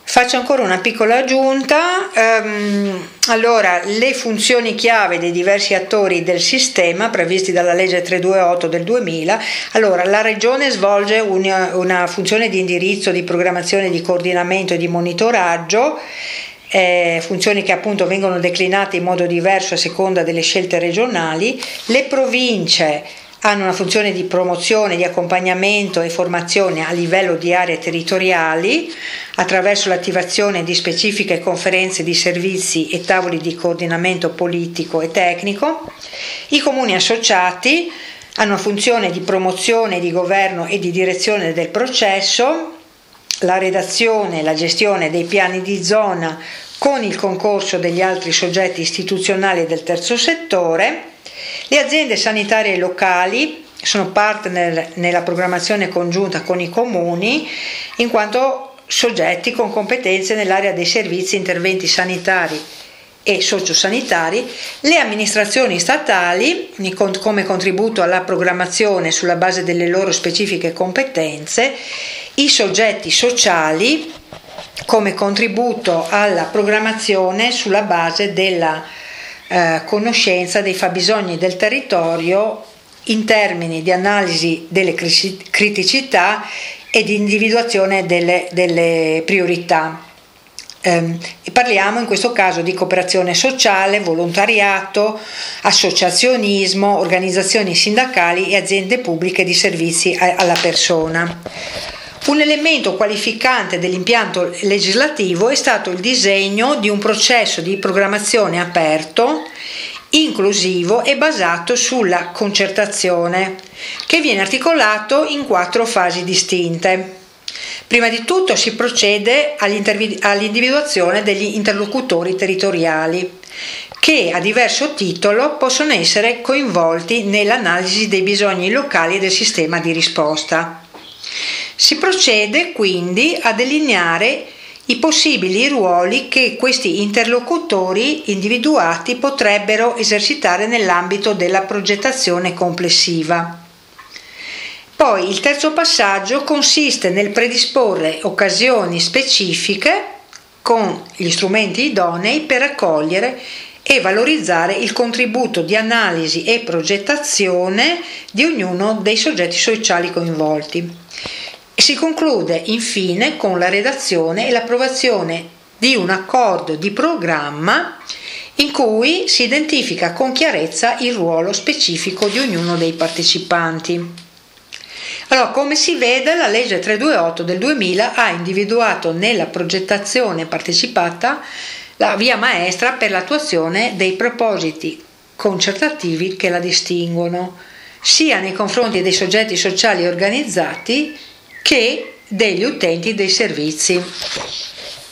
Faccio ancora una piccola aggiunta. Allora, le funzioni chiave dei diversi attori del sistema previsti dalla legge 328 del 2000. Allora, la Regione svolge una funzione di indirizzo, di programmazione, di coordinamento e di monitoraggio, funzioni che appunto vengono declinate in modo diverso a seconda delle scelte regionali. Le province hanno una funzione di promozione, di accompagnamento e formazione a livello di aree territoriali attraverso l'attivazione di specifiche conferenze di servizi e tavoli di coordinamento politico e tecnico. I comuni associati hanno una funzione di promozione, di governo e di direzione del processo, la redazione e la gestione dei piani di zona con il concorso degli altri soggetti istituzionali e del terzo settore. Le aziende sanitarie locali sono partner nella programmazione congiunta con i comuni, in quanto soggetti con competenze nell'area dei servizi e interventi sanitari e sociosanitari. Le amministrazioni statali, come contributo alla programmazione sulla base delle loro specifiche competenze, i soggetti sociali come contributo alla programmazione sulla base della conoscenza dei fabbisogni del territorio in termini di analisi delle criticità e di individuazione delle priorità. E parliamo in questo caso di cooperazione sociale, volontariato, associazionismo, organizzazioni sindacali e aziende pubbliche di servizi alla persona. Un elemento qualificante dell'impianto legislativo è stato il disegno di un processo di programmazione aperto, inclusivo e basato sulla concertazione, che viene articolato in 4 fasi distinte. Prima di tutto si procede all'individuazione degli interlocutori territoriali, che a diverso titolo possono essere coinvolti nell'analisi dei bisogni locali del sistema di risposta. Si procede quindi a delineare i possibili ruoli che questi interlocutori individuati potrebbero esercitare nell'ambito della progettazione complessiva. Poi il terzo passaggio consiste nel predisporre occasioni specifiche con gli strumenti idonei per accogliere e valorizzare il contributo di analisi e progettazione di ognuno dei soggetti sociali coinvolti. Si conclude infine con la redazione e l'approvazione di un accordo di programma in cui si identifica con chiarezza il ruolo specifico di ognuno dei partecipanti. Allora, come si vede, la legge 328 del 2000 ha individuato nella progettazione partecipata la via maestra per l'attuazione dei propositi concertativi che la distinguono, sia nei confronti dei soggetti sociali organizzati che degli utenti dei servizi.